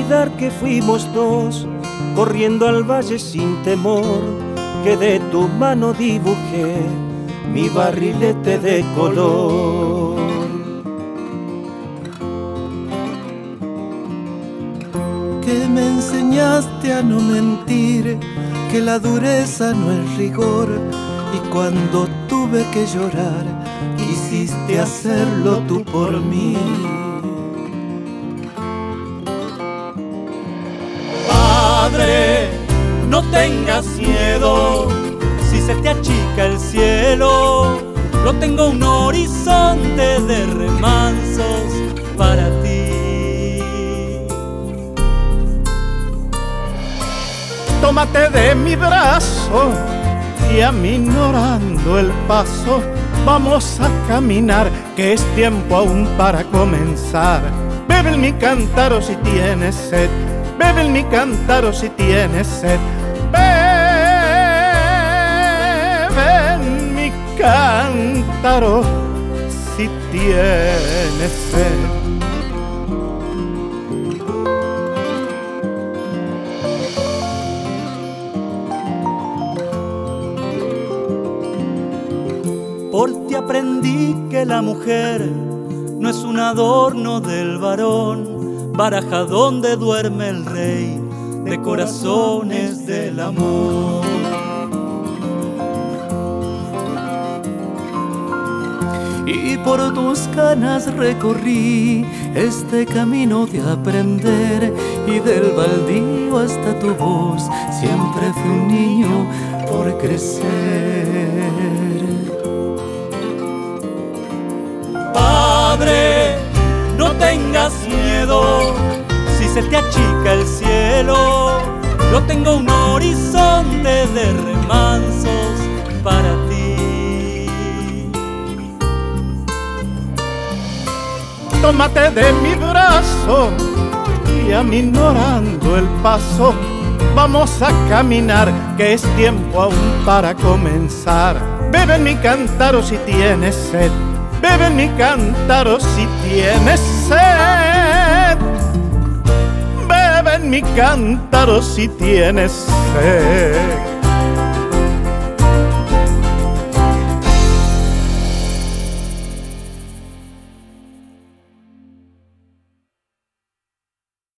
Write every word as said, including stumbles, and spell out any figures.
olvidar que fuimos dos, corriendo al valle sin temor, que de tu mano dibujé mi barrilete de color. Que me enseñaste a no mentir, que la dureza no es rigor, y cuando tuve que llorar, quisiste hacerlo tú por mí. Padre, no tengas miedo, si se te achica el cielo, yo tengo un horizonte de remansos para ti. Tómate de mi brazo y aminorando el paso, vamos a caminar, que es tiempo aún para comenzar. Bebe en mi cántaro si tienes sed, bebe en mi cántaro si tienes sed, bebe en mi cántaro si tienes sed. Por ti aprendí que la mujer no es un adorno del varón, baraja donde duerme el rey de corazones del amor. Y por tus canas recorrí este camino de aprender, y del baldío hasta tu voz siempre fui un niño por crecer. Padre, no tengas miedo, si se te achica el cielo, yo tengo un horizonte de remansos para ti. Tómate de mi brazo y aminorando el paso, vamos a caminar, que es tiempo aún para comenzar. Bebe en mi cántaro si tienes sed, bebe en mi cántaro si tienes sed, bebe en mi cántaro si tienes sed.